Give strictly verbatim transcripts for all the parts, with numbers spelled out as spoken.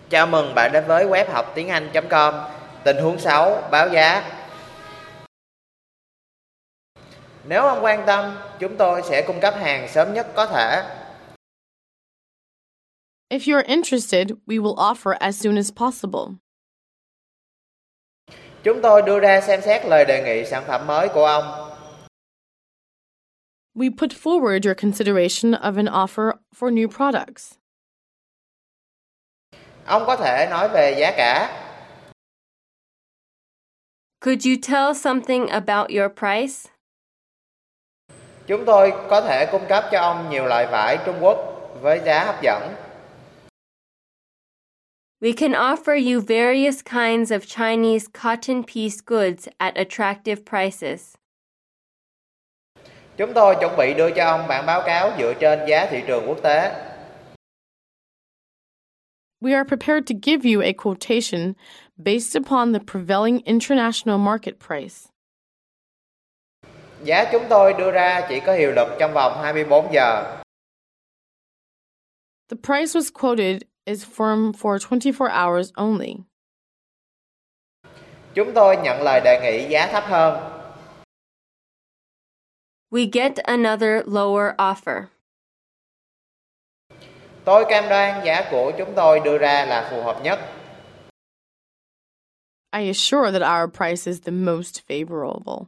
Chào mừng bạn đến với web học tiếng Anh chấm com. Tình huống xấu, báo giá. Nếu ông quan tâm, chúng tôi sẽ cung cấp hàng sớm nhất có thể. If you're interested, we will offer as soon as possible. Chúng tôi đưa ra xem xét lời đề nghị sản phẩm mới của ông. We put forward your consideration of an offer for new products. Ông có thể nói về giá cả. Could you tell something about your price? Chúng tôi có thể cung cấp cho ông nhiều loại vải Trung Quốc với giá hấp dẫn. We can offer you various kinds of Chinese cotton piece goods at attractive prices. Chúng tôi chuẩn bị đưa cho ông bản báo cáo dựa trên giá thị trường quốc tế. We are prepared to give you a quotation based upon the prevailing international market price. Giá chúng tôi đưa ra chỉ có hiệu lực trong vòng hai mươi bốn giờ. The price was quoted is firm for twenty-four hours only. Chúng tôi nhận lời đề nghị giá thấp hơn. We get another lower offer. Tôi cam đoan giá của chúng tôi đưa ra là phù hợp nhất. I assure that our price is the most favorable.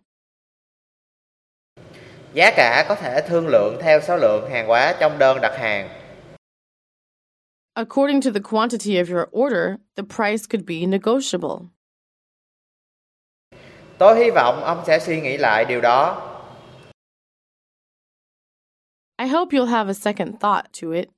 Giá cả có thể thương lượng theo số lượng hàng hóa trong đơn đặt hàng. According to the quantity of your order, the price could be negotiable. Tôi hy vọng ông sẽ suy nghĩ lại điều đó. I hope you'll have a second thought to it.